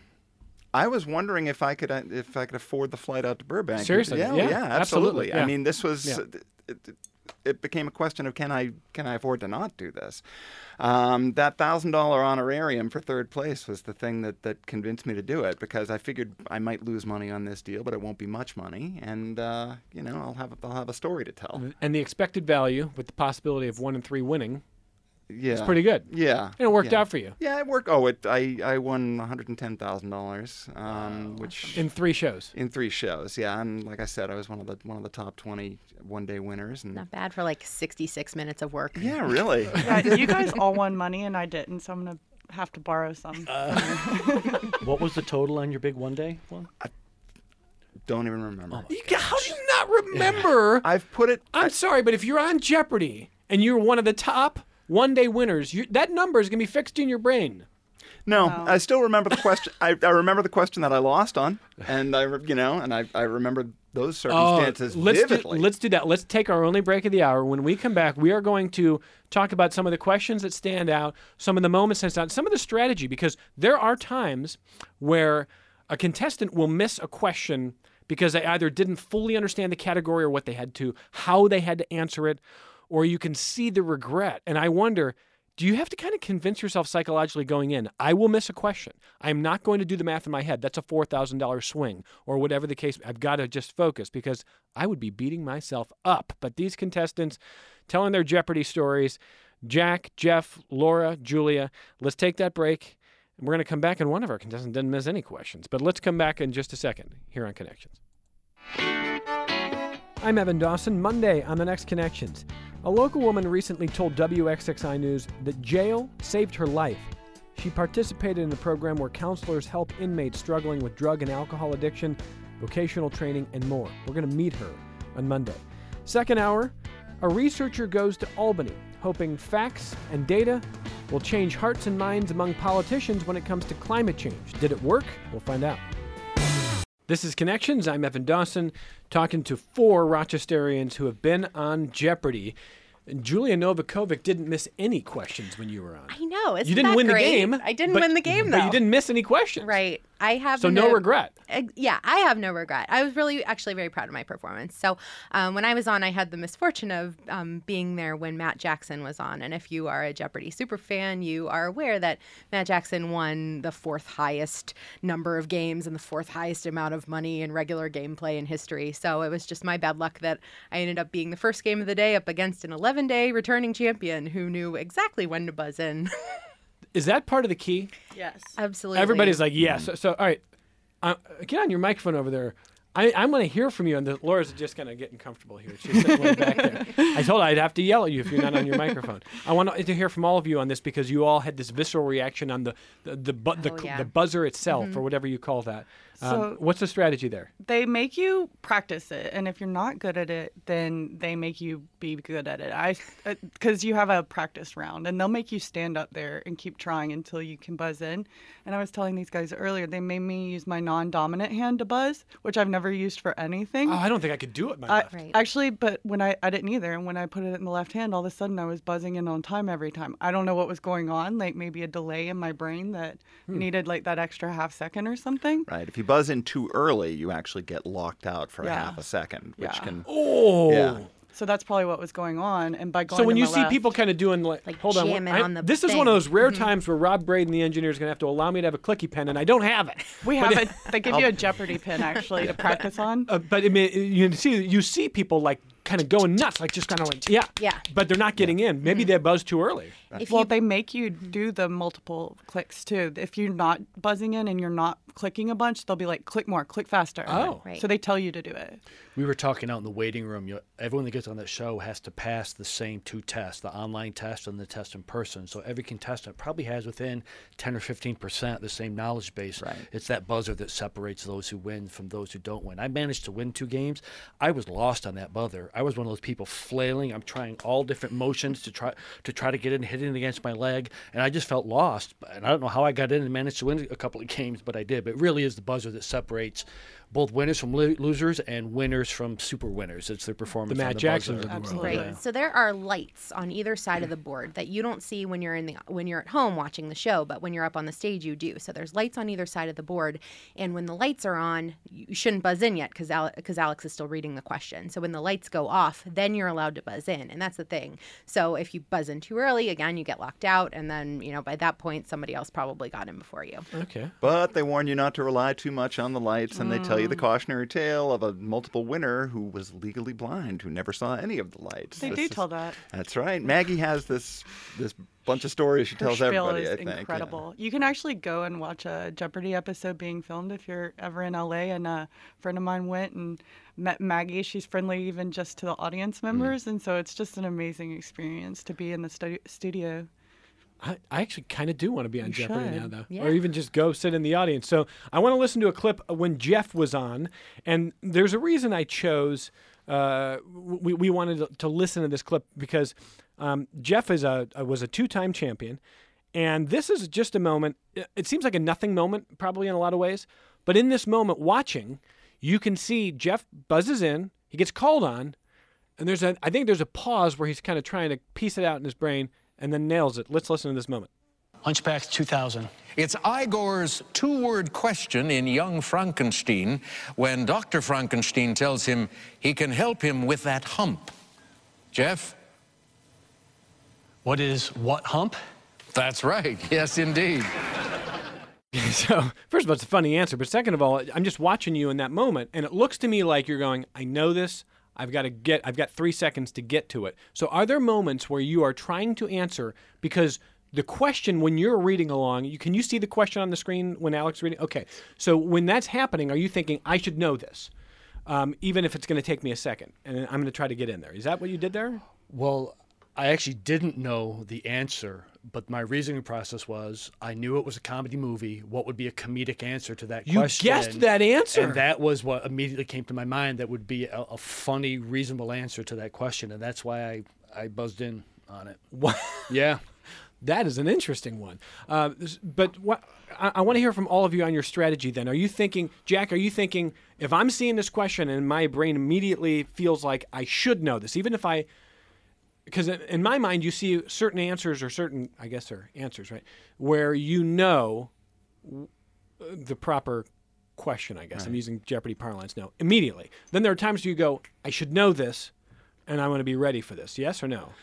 I was wondering if I could uh, if I could afford the flight out to Burbank. Seriously? Yeah, Yeah, yeah, absolutely, absolutely. yeah. I mean, this was. Yeah. It, it, it became a question of can I can I afford to not do this? Um, that thousand dollar honorarium for third place was the thing that, that convinced me to do it, because I figured I might lose money on this deal, but it won't be much money, and uh, you know I'll have I'll have a story to tell. And the expected value, with the possibility of one in three winning, Yeah, is pretty good. Yeah, And it worked yeah. out for you Yeah, it worked. Oh, it I I won one hundred and ten thousand dollars, um, which in three shows. in three shows. Yeah, and like I said, I was one of the one of the top twenty one day winners. And Not bad for like sixty-six minutes of work. yeah, really. Yeah, you guys all won money and I didn't, so I'm gonna have to borrow some. What was the total on your big one day one? Don't even remember. You, how do you not remember? I've put it. I'm sorry, but if you're on Jeopardy and you're one of the top one-day winners, you, that number is going to be fixed in your brain. No, I still remember the question. I, I remember the question that I lost on, and I, re- you know, and I, I remember those circumstances Oh, let's vividly. Do, let's do that. Let's take our only break of the hour. When we come back, we are going to talk about some of the questions that stand out, some of the moments that stand out, some of the strategy, because there are times where a contestant will miss a question because they either didn't fully understand the category or what they had to, how they had to answer it, or you can see the regret. And I wonder, do you have to kind of convince yourself psychologically going in, I will miss a question. I'm not going to do the math in my head. That's a four thousand dollars swing, or whatever the case. I've got to just focus, because I would be beating myself up. But these contestants telling their Jeopardy stories, Jack, Jeff, Laura, Julia, let's take that break. And we're going to come back, and one of our contestants didn't miss any questions. But let's come back in just a second here on Connections. I'm Evan Dawson. Monday on the next Connections. A local woman recently told W X X I News that jail saved her life. She participated in a program where counselors help inmates struggling with drug and alcohol addiction, vocational training, and more. We're going to meet her on Monday. Second hour, a researcher goes to Albany, hoping facts and data will change hearts and minds among politicians when it comes to climate change. Did it work? We'll find out. This is Connections. I'm Evan Dawson, talking to four Rochesterians who have been on Jeopardy. And Julia Novakovic didn't miss any questions when you were on. I know. Isn't you didn't that win great? the game. I didn't but- win the game, though. But you didn't miss any questions. Right. I have So no no- regret. Ex- Yeah, I have no regret. I was really actually very proud of my performance. So um, when I was on, I had the misfortune of um, being there when Matt Jackson was on. And if you are a Jeopardy super fan, you are aware that Matt Jackson won the fourth highest number of games and the fourth highest amount of money in regular gameplay in history. So it was just my bad luck that I ended up being the first game of the day up against an eleven-day returning champion who knew exactly when to buzz in. Is that part of the key? Yes. Absolutely. Everybody's like, yes. So, so all right, uh, get on your microphone over there. I, I'm going to hear from you. And the, Laura's just kind of getting comfortable here. She's sitting way back there. I told her I'd have to yell at you if you're not on your microphone. I want to hear from all of you on this because you all had this visceral reaction on the the the, bu- the, Oh, cl- yeah. the buzzer itself or whatever you call that. Um, So- what's the strategy there? They make you practice it, and if you're not good at it, then they make you be good at it. I, because you have a practice round, and they'll make you stand up there and keep trying until you can buzz in. And I was telling these guys earlier, they made me use my non-dominant hand to buzz, which I've never used for anything. Oh, I don't think I could do it. My I, left. Right. Actually, but when I, I didn't either. And when I put it in the left hand, all of a sudden I was buzzing in on time every time. I don't know what was going on, like maybe a delay in my brain that Hmm. needed like that extra half second or something. Right. If you buzz in too early, you actually get locked out for a Yeah. half a second, which Yeah. can. Oh. Yeah. So that's probably what was going on. And by going So when to you my see left- people kind of doing like, Like hold on, jamming I- on the this is thing. one of those rare times where Rob Braden, the engineer, is going to have to allow me to have a clicky pen, and I don't have it. we But have it- it, they give you a Jeopardy pin actually to practice on. Uh, but I mean, you see, you see people like kind of going nuts, like just kind of like, yeah, Yeah. But they're not getting in. Maybe they buzz too early. If Well, you, they make you do the multiple clicks too. If you're not buzzing in and you're not clicking a bunch, they'll be like, click more, click faster. Oh. Right. So they tell you to do it. We were talking out in the waiting room. You know, everyone that gets on that show has to pass the same two tests, the online test and the test in person. So every contestant probably has within ten or fifteen percent the same knowledge base. Right. It's that buzzer that separates those who win from those who don't win. I managed to win two games. I was lost on that buzzer. I was one of those people flailing. I'm trying all different motions to try to try to get in, hitting against my leg, and I just felt lost. And I don't know how I got in and managed to win a couple of games, but I did. But it really is the buzzer that separates both winners from lo- losers and winners from super winners. It's their performance. The on Matt the Jacksons buzzer. of the world. Absolutely. Right. So there are lights on either side of the board that you don't see when you're in the when you're at home watching the show, but when you're up on the stage you do. So there's lights on either side of the board, and when the lights are on, you shouldn't buzz in yet because because Alex is still reading the question. So when the lights go off, then you're allowed to buzz in, and that's the thing. So if you buzz in too early, again you get locked out, and then you know by that point somebody else probably got in before you. Okay. But they warn you not to rely too much on the lights, and they tell you the cautionary tale of a multiple winner who was legally blind, who never saw any of the lights. They This do is- tell that. That's right. Maggie has this this bunch of stories she Her tells spiel everybody. is I think. yeah. incredible. You can actually go and watch a Jeopardy episode being filmed if you're ever in L A. And a friend of mine went and met Maggie. She's friendly even just to the audience members, and so it's just an amazing experience to be in the stu- studio. I, I actually kind of do want to be on You Jeopardy should. now, though, Yeah. or even just go sit in the audience. So I want to listen to a clip when Jeff was on, and there's a reason I chose. Uh, we we wanted to, to listen to this clip because um, Jeff is a was a two-time champion, and this is just a moment. It seems like a nothing moment, probably in a lot of ways, but in this moment, watching, you can see Jeff buzzes in, he gets called on, and there's a I think there's a pause where he's kind of trying to piece it out in his brain. And then nails it. Let's listen to this moment. Hunchbacks two thousand. It's Igor's two-word question in Young Frankenstein when Doctor Frankenstein tells him he can help him with that hump. Jeff? What is what hump? That's right. Yes, indeed. So, first of all, it's a funny answer. But second of all, I'm just watching you in that moment. And it looks to me like you're going, I know this. I've got to get, I've got three seconds to get to it. So are there moments where you are trying to answer because the question, when you're reading along, you can you see the question on the screen when Alex is reading? Okay. So when that's happening, are you thinking, I should know this, um, even if it's going to take me a second, and I'm going to try to get in there? Is that what you did there? Well, I actually didn't know the answer, but my reasoning process was I knew it was a comedy movie. What would be a comedic answer to that You question? guessed that answer. And that was what immediately came to my mind. That would be a, a funny, reasonable answer to that question. And that's why I, I buzzed in on it. What? Yeah. That is an interesting one. Uh, this- but what, I, I want to hear from all of you on your strategy then. Are you thinking, Jack, are you thinking, if I'm seeing this question and my brain immediately feels like I should know this, even if I, because in my mind you see certain answers or certain, I guess they're answers, right, where you know uh, the proper question, I guess. Right. I'm using Jeopardy parlance now. Immediately. Then there are times you go, I should know this, and I want to be ready for this. Yes or no?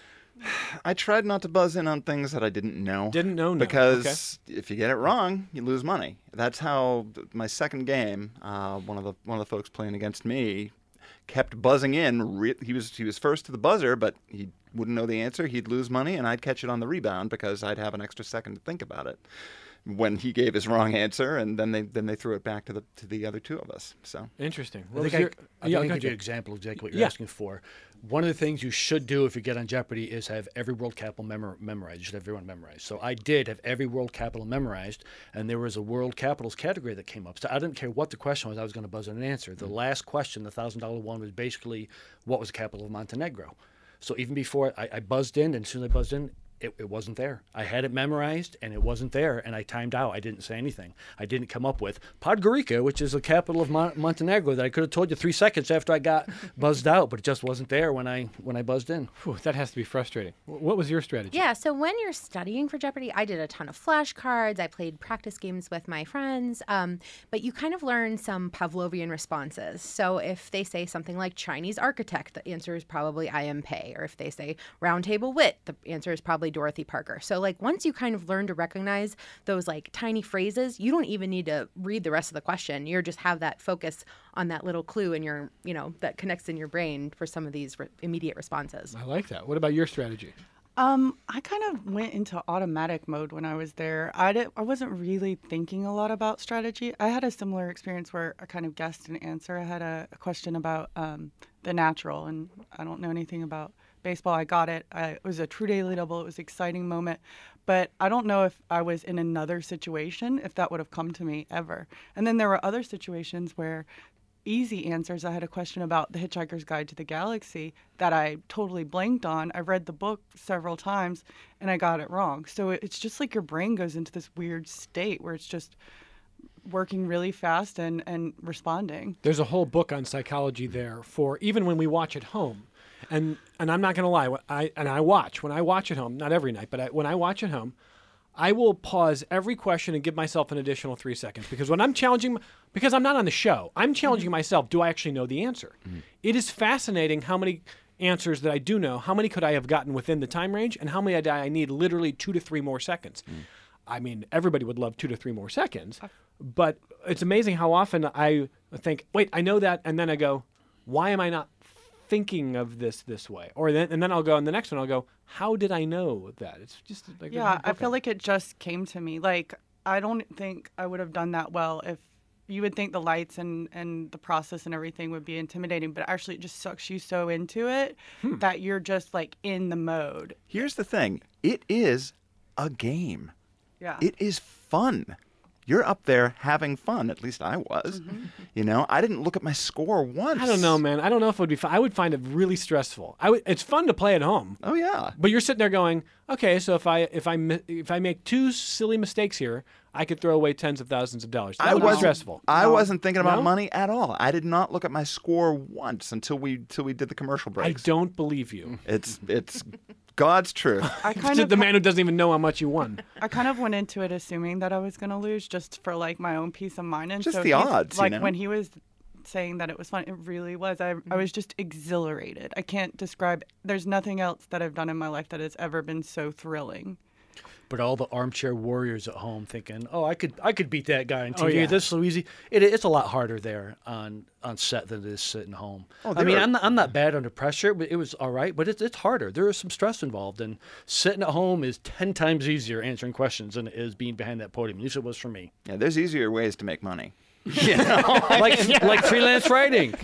I tried not to buzz in on things that I didn't know. Didn't know, no. Because okay. if you get it wrong, you lose money. That's how my second game, uh, one of the one of the folks playing against me kept buzzing in. Re- he was he was first to the buzzer, but he wouldn't know the answer. He'd lose money, and I'd catch it on the rebound because I'd have an extra second to think about it when he gave his wrong answer, and then they then they threw it back to the to the other two of us. So interesting. I think I, your, I, yeah, I can give you an example of exactly what you're yeah. asking for. One of the things you should do if you get on Jeopardy is have every world capital memor- memorized. You should have everyone memorized. So I did have every world capital memorized, and there was a world capitals category that came up. So I didn't care what the question was. I was going to buzz in an answer. The last question, the one thousand dollars one, was basically what was the capital of Montenegro. So even before I, I buzzed in, and as soon as I buzzed in, It, it wasn't there. I had it memorized, and it wasn't there, and I timed out. I didn't say anything. I didn't come up with Podgorica, which is the capital of Mon- Montenegro, that I could have told you three seconds after I got buzzed out, but it just wasn't there when I when I buzzed in. Whew, that has to be frustrating. What was your strategy? Yeah, so when you're studying for Jeopardy, I did a ton of flashcards. I played practice games with my friends, um, but you kind of learn some Pavlovian responses. So if they say something like Chinese architect, the answer is probably I M Pei, or if they say round table wit, the answer is probably Dorothy Parker. So like once you kind of learn to recognize those like tiny phrases, you don't even need to read the rest of the question. You just have that focus on that little clue in your, you know, that connects in your brain for some of these re- immediate responses. I like that. What about your strategy? Um, I kind of went into automatic mode when I was there. I did, I wasn't really thinking a lot about strategy. I had a similar experience where I kind of guessed an answer. I had a, a question about um, the natural, and I don't know anything about baseball. I got it. I, it was a true daily double. It was an exciting moment. But I don't know if I was in another situation, if that would have come to me ever. And then there were other situations where easy answers. I had a question about The Hitchhiker's Guide to the Galaxy that I totally blanked on. I read the book several times and I got it wrong. So it's just like your brain goes into this weird state where it's just working really fast and, and responding. There's a whole book on psychology there for even when we watch at home. And and I'm not going to lie, I and I watch, when I watch at home, not every night, but I, when I watch at home, I will pause every question and give myself an additional three seconds. Because when I'm challenging, because I'm not on the show, I'm challenging mm-hmm. myself, do I actually know the answer? Mm-hmm. It is fascinating how many answers that I do know, how many could I have gotten within the time range, and how many I, I need literally two to three more seconds. Mm-hmm. I mean, everybody would love two to three more seconds, but it's amazing how often I think, wait, I know that, and then I go, why am I not thinking of this this way? Or then and then I'll go, and the next one I'll go, how did I know that? It's just like yeah, I feel like it just came to me. Like I don't think I would have done that well if you would think the lights and and the process and everything would be intimidating, but actually it just sucks you so into it hmm. that you're just like in the mode. Here's the thing, it is a game. Yeah, it is fun. You're up there having fun. At least I was. Mm-hmm. You know, I didn't look at my score once. I don't know, man. I don't know if it would be fun. I would find it really stressful. I would, it's fun to play at home. Oh yeah. But you're sitting there going, okay, so if I if I if I make two silly mistakes here, I could throw away tens of thousands of dollars. That I would wasn't, be stressful. I no. wasn't thinking about no? money at all. I did not look at my score once until we until we did the commercial breaks. I don't believe you. It's it's God's truth. I kind of the man who doesn't even know how much you won. I kind of went into it assuming that I was going to lose just for like my own peace of mind. And just so the odds, like you know? when he was saying that it was fun, it really was. I I was just exhilarated. I can't describe. There's nothing else that I've done in my life that has ever been so thrilling. But all the armchair warriors at home thinking, "Oh, I could, I could beat that guy on T V. Oh, yeah. This is so easy." It, it's a lot harder there on, on set than it is sitting home. Oh, I mean, are... I'm not, I'm not bad under pressure, but it was all right. But it's it's harder. There is some stress involved, and sitting at home is ten times easier answering questions than it is being behind that podium. At least it was for me. Yeah, there's easier ways to make money. Yeah, like yeah. like freelance writing.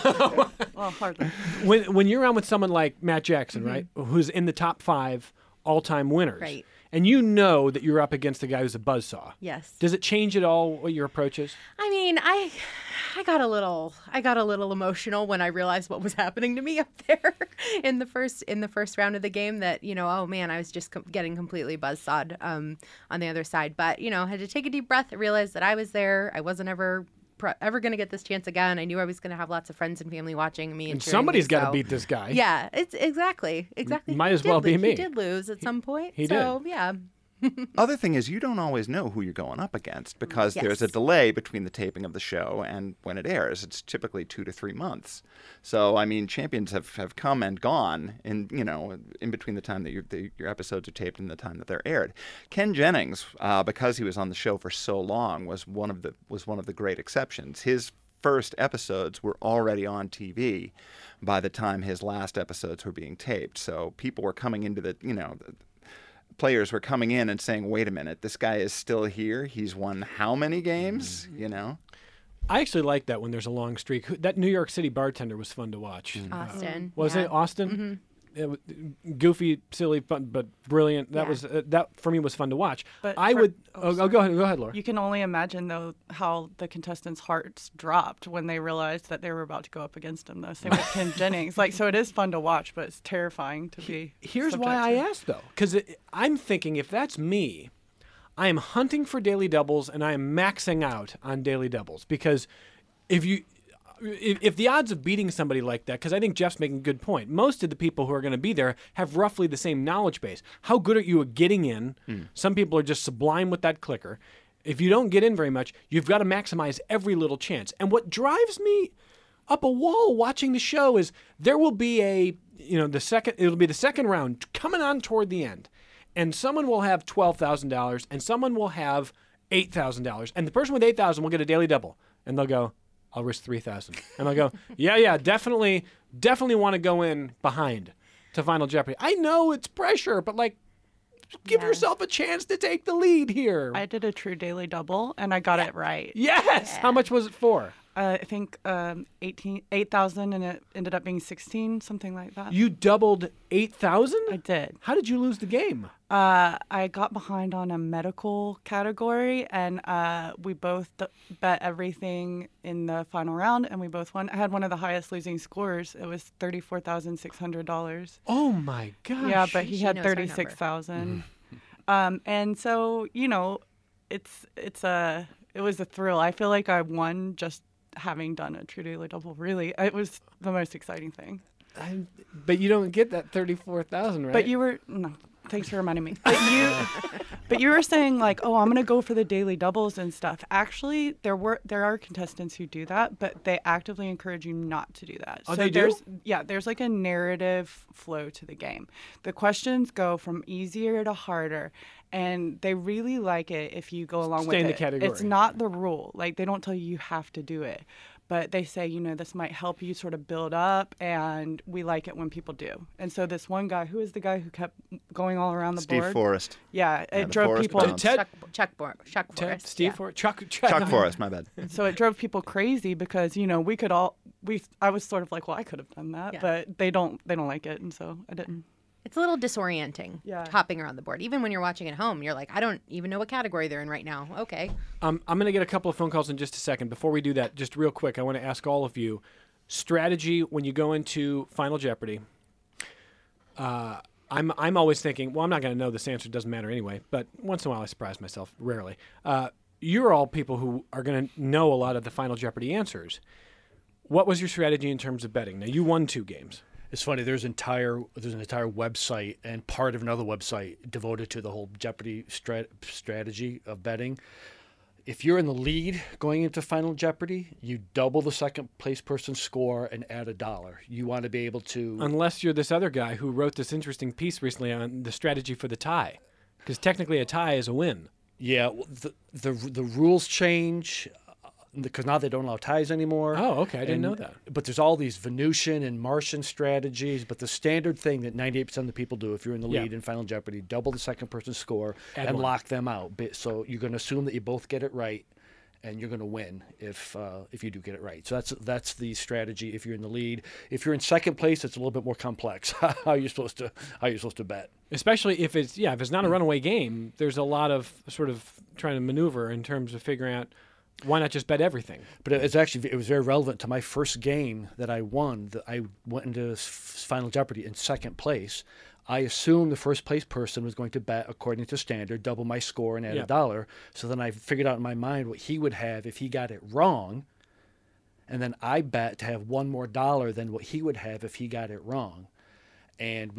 Well, hardly. When when you're on with someone like Matt Jackson, Mm-hmm. right, who's in the top five all-time winners, Right. and you know that you're up against a guy who's a buzzsaw. Yes. Does it change at all what your approach is? I mean, I I got a little I got a little emotional when I realized what was happening to me up there in the first in the first round of the game, that, you know, oh man, I was just com- getting completely buzzsawed um, on the other side. But, you know, I had to take a deep breath. I realized that I was there. I wasn't ever pro- ever going to get this chance again. I knew I was going to have lots of friends and family watching me. And, And cheering somebody's me, got to so- beat this guy. Yeah, it's exactly, exactly. Might He as did well lo- be me. He did lose at some point. he so, yeah. Other thing is, you don't always know who you're going up against because Yes. there's a delay between the taping of the show and when it airs. It's typically two to three months. So, I mean, champions have, have come and gone in, you know, in between the time that your, the, your episodes are taped and the time that they're aired. Ken Jennings, uh, because he was on the show for so long, was one of the was one of the great exceptions. His first episodes were already on T V by the time his last episodes were being taped. So people were coming into the, you know, the, players were coming in and saying, wait a minute, this guy is still here. He's won how many games, you know? I actually like that when there's a long streak. Who- That New York City bartender was fun to watch. Austin. Was yeah. it Austin? It was goofy, silly, fun, but brilliant. That Yeah. was uh, that for me was fun to watch. But I for- would. oh, Oh, oh, sorry. go ahead. Go ahead, Laura. You can only imagine, though, how the contestants' hearts dropped when they realized that they were about to go up against him, though. Same with Ken Jennings. Like, so it is fun to watch, but it's terrifying to be. Here's subject why I to. asked though, because I'm thinking if that's me, I am hunting for daily doubles and I am maxing out on daily doubles because if you. If, if the odds of beating somebody like that, because I think Jeff's making a good point, most of the people who are going to be there have roughly the same knowledge base. How good are you at getting in? Some people are just sublime with that clicker. If you don't get in very much, you've got to maximize every little chance. And what drives me up a wall watching the show is there will be a, you know, the second, it'll be the second round coming on toward the end. And someone will have twelve thousand dollars and someone will have eight thousand dollars. And the person with eight thousand dollars will get a daily double. And they'll go, I'll risk three thousand dollars. And I'll go, yeah, yeah, definitely, definitely want to go in behind to Final Jeopardy. I know it's pressure, but like, give Yeah. yourself a chance to take the lead here. I did a true daily double, and I got it right. yes! How much was it for? Uh, I think um, eighteen, eight thousand, and it ended up being sixteen, something like that. You doubled eight thousand? I did. How did you lose the game? Uh, I got behind on a medical category, and uh, we both d- bet everything in the final round, and we both won. I had one of the highest losing scores. It was thirty-four thousand six hundred dollars. Oh my gosh. Yeah, but he She had knows our thirty-six thousand. um, and so you know, it's it's a it was a thrill. I feel like I won just having done a true daily double. Really, it was the most exciting thing. I, but you don't get that thirty-four thousand, right? But you were no. Thanks for reminding me. But you, but you were saying like, oh, I'm gonna go for the daily doubles and stuff. Actually, there were there are contestants who do that, but they actively encourage you not to do that. Oh, so they do? there's yeah, there's like a narrative flow to the game. The questions go from easier to harder, and they really like it if you go along Stay with in it. the category. It's not the rule. Like they don't tell you you have to do it. But they say, you know, this might help you sort of build up, and we like it when people do. And so this one guy, who is the guy who kept going all around the Steve board? Forrest. Yeah, it Yeah, the drove Forrest people. bounce. Ted- Chuck, Chuck, Bor- Chuck Ted, Forrest. Steve yeah. for Chuck, Chuck, Chuck Forrest, my bad. So it drove people crazy because you know we could all we. I was sort of like, well, I could have done that, Yeah. but they don't. They don't like it, and so I didn't. It's a little disorienting Yeah. hopping around the board. Even when you're watching at home, you're like, I don't even know what category they're in right now. Okay. Um, I'm going to get a couple of phone calls in just a second. Before we do that, just real quick, I want to ask all of you strategy when you go into Final Jeopardy. Uh, I'm I'm always thinking, well, I'm not going to know this answer. It doesn't matter anyway. But once in a while, I surprise myself. Rarely. Uh, you're all people who are going to know a lot of the Final Jeopardy answers. What was your strategy in terms of betting? Now, you won two games. It's funny. There's entire there's an entire website and part of another website devoted to the whole Jeopardy strat- strategy of betting. If you're in the lead going into Final Jeopardy, you double the second place person's score and add a dollar. You want to be able to. Unless you're this other guy who wrote this interesting piece recently on the strategy for the tie. Because technically a tie is a win. Yeah, well, the the the rules change because now they don't allow ties anymore. Oh, okay. I didn't And- know that. But there's all these Venusian and Martian strategies. But the standard thing that ninety-eight percent of the people do if you're in the Yeah. lead in Final Jeopardy, double the second person's score Add and one. lock them out. Bi- So you're going to assume that you both get it right, and you're going to win if uh, if you do get it right. So that's that's the strategy if you're in the lead. If you're in second place, it's a little bit more complex. how you're supposed to how you're supposed to bet. Especially if it's yeah, if it's not a runaway game, there's a lot of sort of trying to maneuver in terms of figuring out why not just bet everything. But it's actually it was very relevant to my first game that I won. That I went into s- Final Jeopardy in second place. I assumed the first place person was going to bet according to standard, double my score and add Yeah. a dollar. So then I figured out in my mind what he would have if he got it wrong, and then I bet to have one more dollar than what he would have if he got it wrong. And we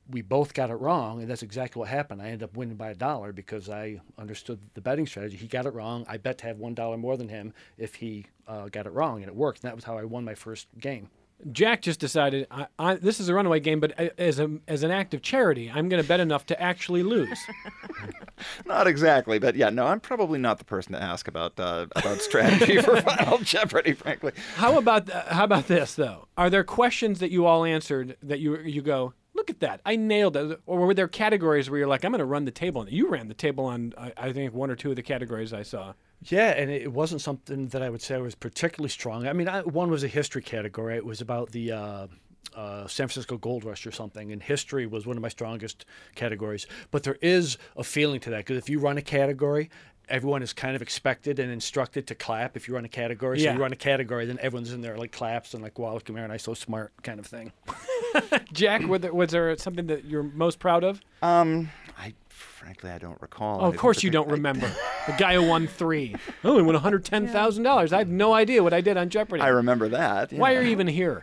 we both got it wrong, and that's exactly what happened. I ended up winning by a dollar because I understood the betting strategy. He got it wrong. I bet to have one dollar more than him if he uh, got it wrong, and it worked. And that was how I won my first game. Jack just decided I, I, this is a runaway game, but as a as an act of charity, I'm going to bet enough to actually lose. Not exactly, but yeah, no, I'm probably not the person to ask about uh, about strategy for Final Jeopardy, frankly. How about uh, how about this though? Are there questions that you all answered that you you go, look at that, I nailed it? Or were there categories where you're like, I'm going to run the table on it? You ran the table on, I, I think, one or two of the categories I saw. Yeah, and it wasn't something that I would say was particularly strong. I mean, I, one was a history category. It was about the uh, uh, San Francisco Gold Rush or something, and history was one of my strongest categories. But there is a feeling to that, because if you run a category, everyone is kind of expected and instructed to clap if you run a category. So Yeah. you run a category, then everyone's in there like claps and like, wow, look at Mary and I so smart kind of thing. Jack, was there, was there something that you're most proud of? Um, I frankly I don't recall. Oh, of course you don't remember. The guy who won three. I only won one hundred ten thousand dollars. I have no idea what I did on Jeopardy. I remember that. Why yeah. are you even here?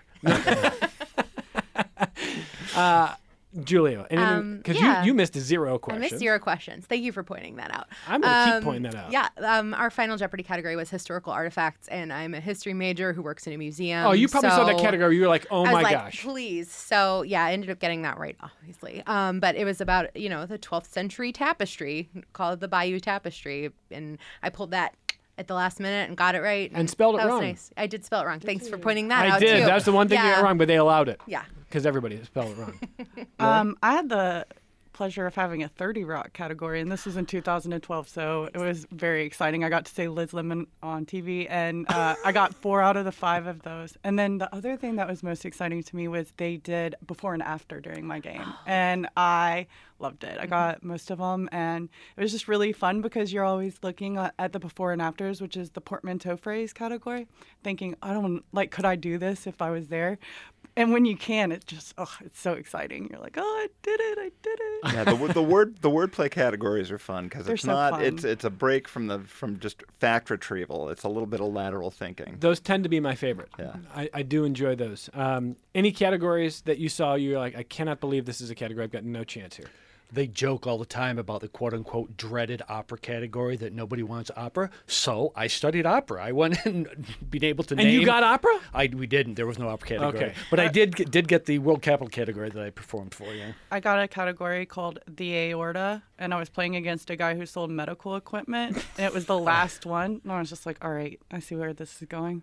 uh, Julia, Um, because yeah. you, you missed zero I questions. missed zero questions. Thank you for pointing that out. I'm going to keep Um, pointing that out. Yeah, um, our Final Jeopardy category was historical artifacts, and I'm a history major who works in a museum. Oh, you probably saw that so category. You were like, oh I was my like, gosh. please. So yeah, I ended up getting that right, obviously. Um, but it was about, you know, the twelfth century tapestry called the Bayeux Tapestry, and I pulled that at the last minute and got it right. And spelled it that was wrong. nice. I did spell it wrong. Thanks for pointing that I out did. too. That's the one thing you yeah. got wrong, but they allowed it. Yeah. Because everybody spelled it wrong. Um, I had the pleasure of having a thirty Rock category, and this was in two thousand twelve, so it was very exciting. I got to say Liz Lemon on T V, and uh, I got four out of the five of those. And then the other thing that was most exciting to me was they did before and after during my game, and I loved it. I got most of them, and it was just really fun because you're always looking at at the before and afters, which is the portmanteau phrase category, thinking, I don't, like, could I do this if I was there? And when you can, it just, oh, it's so exciting. You're like, oh, I did it, I did it. Yeah, the, the word the wordplay categories are fun because They're it's so not fun. it's it's a break from the from just fact retrieval. It's a little bit of lateral thinking. Those tend to be my favorite. Yeah. I, I do enjoy those. Um, any categories that you saw, you're like, I cannot believe this is a category. I've got no chance here. They joke all the time about the quote-unquote dreaded opera category, that nobody wants opera. So I studied opera. I went and been able to And name... you got opera? I, we didn't. There was no opera category. Okay. But I did get, did get the World Capital category that I performed for, yeah. I got a category called the aorta, and I was playing against a guy who sold medical equipment, and it was the last one. And I was just like, all right, I see where this is going.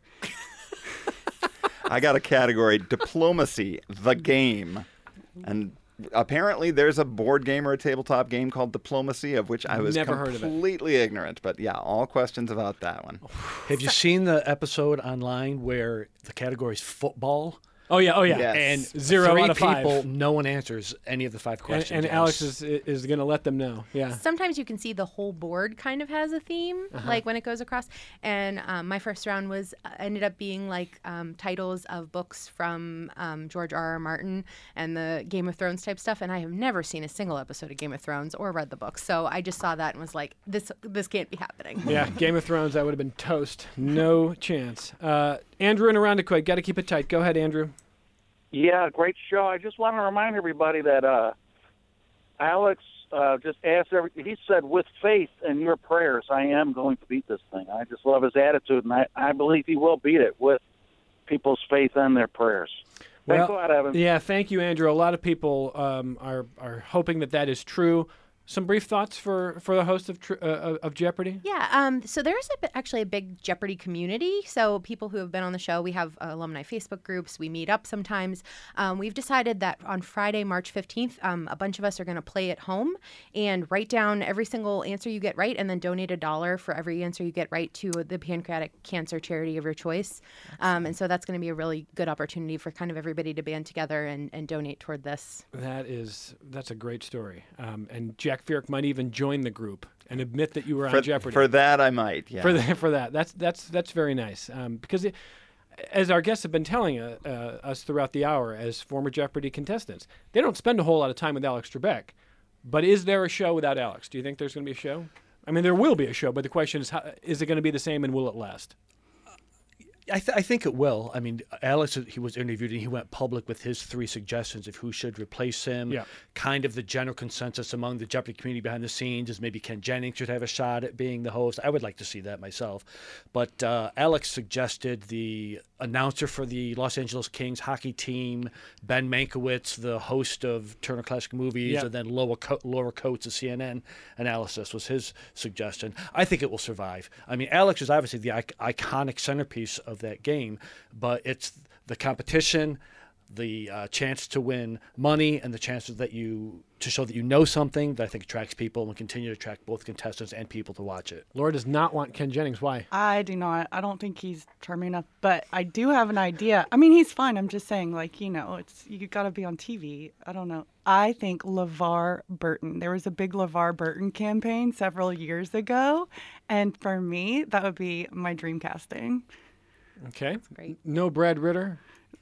I got a category diplomacy, the game, and apparently there's a board game or a tabletop game called Diplomacy, of which I was Never heard of it. completely ignorant. But yeah, all questions about that one. Have you seen the episode online where the category is football? Oh, yeah. Oh, yeah. Yes. And Zero three out of five. people, no one answers any of the five And, questions. and asked. Alex is is going to let them know. Yeah. Sometimes you can see the whole board kind of has a theme, Uh-huh. like when it goes across. And um, my first round was uh, ended up being like um, titles of books from um, George R. R. Martin and the Game of Thrones type stuff. And I have never seen a single episode of Game of Thrones or read the book, so I just saw that and was like, "This this can't be happening." Yeah. Game of Thrones, that would have been toast. No chance. Uh, Andrew and Arundicoid, got to keep it tight. Go ahead, Andrew. Yeah, great show. I just want to remind everybody that uh, Alex uh, just asked every. He said, "With faith and your prayers, I am going to beat this thing." I just love his attitude, and I, I believe he will beat it with people's faith and their prayers. Thanks a lot, Evan. Yeah, thank you, Andrew. A lot of people um, are are hoping that that is true. Some brief thoughts for, for the host of tr- uh, of Jeopardy? Yeah, um, so there's a, bi- actually a big Jeopardy community. So people who have been on the show, we have uh, alumni Facebook groups. We meet up sometimes. Um, we've decided that on Friday, March fifteenth, um, a bunch of us are going to play at home and write down every single answer you get right and then donate a dollar for every answer you get right to the pancreatic cancer charity of your choice. Um, and so that's going to be a really good opportunity for kind of everybody to band together and, and donate toward this. That is, that's a great story. Um, and Jack Fierk might even join the group and admit that you were on For, Jeopardy. for that, I might. Yeah. For, the, for that. That's that's that's very nice. Um, because it, as our guests have been telling uh, uh, us throughout the hour as former Jeopardy contestants, they don't spend a whole lot of time with Alex Trebek. But is there a show without Alex? Do you think there's going to be a show? I mean, there will be a show, but the question is, how, is it going to be the same and will it last? I, th- I think it will. I mean, Alex, he was interviewed and he went public with his three suggestions of who should replace him. Yeah. Kind of the general consensus among the Jeopardy community behind the scenes is maybe Ken Jennings should have a shot at being the host. I would like to see that myself. But uh, Alex suggested the announcer for the Los Angeles Kings hockey team, Ben Mankiewicz, the host of Turner Classic Movies, Yeah. and then Laura, Co- Laura Coates of C N N Analysis was his suggestion. I think it will survive. I mean, Alex is obviously the I- iconic centerpiece of that game, but it's the competition, the uh, chance to win money, and the chances that you to show that you know something that I think attracts people and will continue to attract both contestants and people to watch it. Laura does not want Ken Jennings. Why? I do not. I don't think he's charming enough, but I do have an idea. I mean, he's fine. I'm just saying, like, you know, it's you got to be on T V. I don't know. I think LeVar Burton. There was a big LeVar Burton campaign several years ago, and for me, that would be my dream casting. Okay. Great. No Brad Ritter.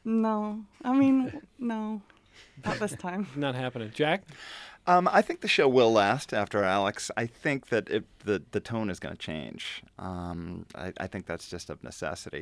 No, I mean, no, not this time. Not happening. Jack? Um, I think the show will last after Alex. I think that it, the the tone is going to change. Um, I, I think that's just of necessity.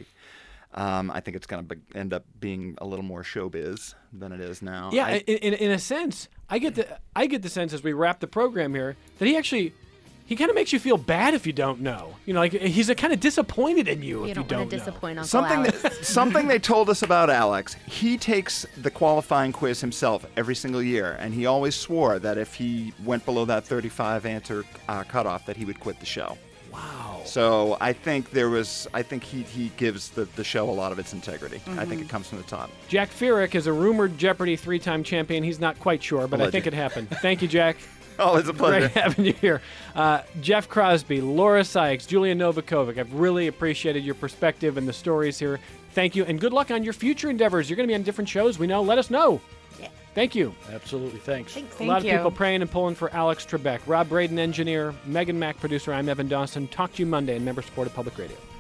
Um, I think it's going to be, end up being a little more showbiz than it is now. Yeah, I, in, in in a sense, I get the I get the sense as we wrap the program here that he actually he kind of makes you feel bad if you don't know. You know, like he's kind of disappointed in you, You if you don't don't want to know. disappoint Uncle Something Alex. that, something they told us about Alex, he takes the qualifying quiz himself every single year, and he always swore that if he went below that thirty-five answer uh, cutoff, that he would quit the show. Wow. So I think there was, I think he, he gives the, the show a lot of its integrity. I think Mm-hmm. it comes from the top. Jack Fierick is a rumored Jeopardy three-time champion. He's not quite sure, but I Alleged. think it happened. Thank you, Jack. Oh, it's a pleasure. Great having you here. Uh, Jeff Crosby, Laura Sykes, Julia Novakovic. I've really appreciated your perspective and the stories here. Thank you, and good luck on your future endeavors. You're going to be on different shows. We know. Let us know. Yeah. Thank you. Absolutely. Thanks. Thanks. a Thank lot you. of people praying and pulling for Alex Trebek. Rob Braden, engineer. Megan Mack, producer. I'm Evan Dawson. Talk to you Monday on member-supported public radio.